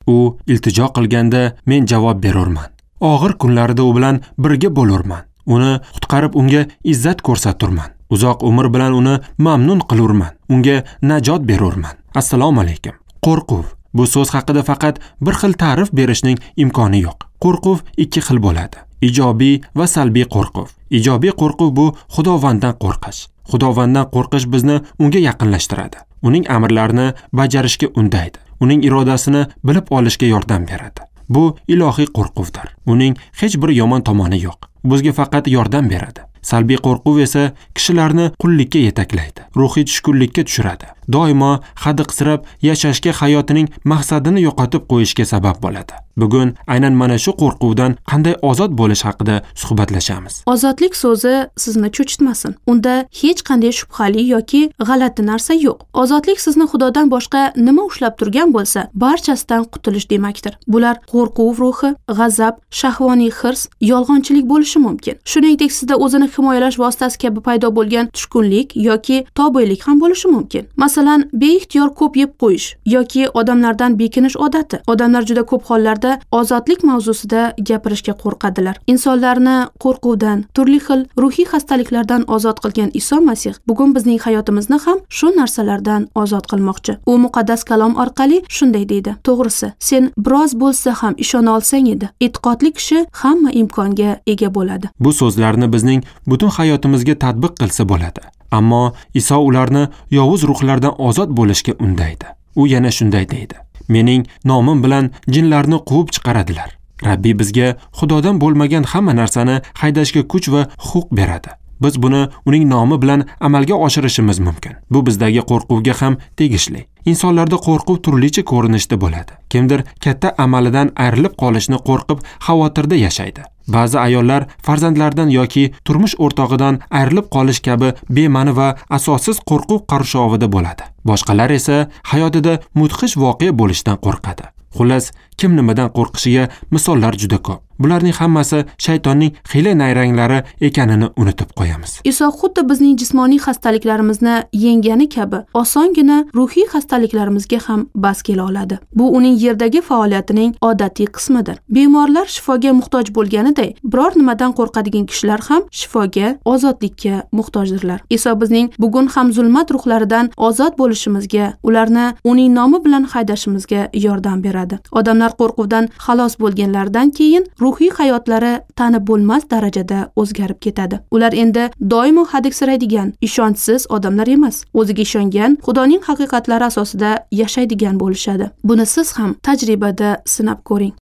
U iltijo qilganda men javob berurman. Og'ir kunlarida u bilan birga bo'lurman. Uni qutqarib unga izzat ko'rsaturman. Uzoq umr bilan uni mamnun qilurman. Unga najot berurman. Assalomu alaykum. Qo'rquv. Bu so'z haqida faqat bir xil ta'rif berishning imkoni yo'q. Qo'rquv ikki xil bo'ladi. Ijobiy va salbiy qo'rquv. Ijobiy qo'rquv bu Xudovanddan qo'rqish. Xudovanddan qo'rqish bizni unga yaqinlashtiradi. Uning amrlarini bajarishga undaydi. Uning irodasini bilib olishga yordam beradi. Bu ilohiy qo'rquvdir. Uning hech bir yomon tomoni yo'q. Bizga faqat yordam beradi. Salbiy qo'rquv esa kishilarni qullikka yetaklaydi, ruhiy tushkunlikka tushiradi. Doimo hadiqsirab yashashga, hayotining maqsadini yo'qotib qo'yishga sabab bo'ladi. Bugun aynan mana shu qo'rquvdan qanday ozod bo'lish haqida suhbatlashamiz. Ozodlik so'zi sizni cho'chitmasin. Unda hech qanday shubhali yoki g'alati narsa yo'q. Ozodlik sizni Xudodan boshqa nima ushlab turgan bo'lsa, barchasidan qutulish demakdir. Bular qo'rquv ruhi, g'azab, shahvoniy hirs, yolg'onchilik bo'lishi mumkin. Shuningdek, sizda o'zini himoyalash vositasi kabi paydo bo'lgan tushkunlik yoki tobelik ham bo'lishi mumkin. Masalan, beixtiyor ko'p yeb qo'yish yoki odamlardan bekinish odati. Odamlar juda ko'p hollarda ozodlik mavzusida gapirishga qo'rqadilar. Insonlarni qo'rquvdan, turli xil ruhiy xastaliklardan ozod qilgan Iso Masih bugun bizning hayotimizni ham shu narsalardan ozod qilmoqchi. U muqaddas kalom orqali shunday deydi: "To'g'risi, sen biroz bo'lsa ham ishona olsang edi, e'tiqodli kishi hamma imkonga ega bo'ladi." Bu so'zlarni bizning butun hayotimizga tatbiq qilsa bo'ladi. Ammo Iso ularni yovuz ruhlardan ozod bo'lishga undaydi. U yana shunday deydi: "Mening nomim bilan jinlarni quvib chiqaradilar." Rabbiy bizga Xudodan bo'lmagan hamma narsani haydashga kuch va huquq beradi. Biz buni uning nomi bilan amalga oshirishimiz mumkin. Bu bizdagi qo'rquvga ham tegishli. Insonlarda qo'rquv turlicha ko'rinishda bo'ladi. Kimdir katta amalidan ayrilib qolishni qo'rqib, xavotirda yashaydi. Ba'zi ayollar farzandlaridan yoki turmush o'rtog'idan ayrilib qolish kabi bema'ni va asossiz qo'rquv qurshovida bo'ladi. Boshqalar esa hayotida mudhish voqea bo'lishdan qo'rqadi. Xullas, kim nimadan qo'rqishiga misollar juda ko'p. Bularning hammasi shaytonning hiyla-nayranglari ekanini unutib qo'yamiz. Iso xuddi bizning jismoniy xastaliklarimizni yengani kabi osongina ruhiy xastaliklarimizga ham bas kela oladi. Bu uning yerdagi faoliyatining odatiy qismidir. Bemorlar shifoga muhtoj bo'lganiday, biror nimadan qo'rqadigan kishilar ham shifoga, ozodlikka muhtojdirlar. Iso bizning bugun ham zulmat ruhlaridan ozod bo'lishimizga, ularni uning nomi bilan haydashimizga yordam beradi. Odamlar qo'rquvdan xalos bo'lganlaridan keyin ruhiy hayotlari tanib bo'lmas darajada o'zgarib ketadi. Ular endi doimo hadiksiraydigan, ishonchsiz odamlar emas, o'ziga ishongan, Xudoning haqiqatlari asosida yashaydigan bo'lishadi. Buni siz ham tajribada sinab ko'ring.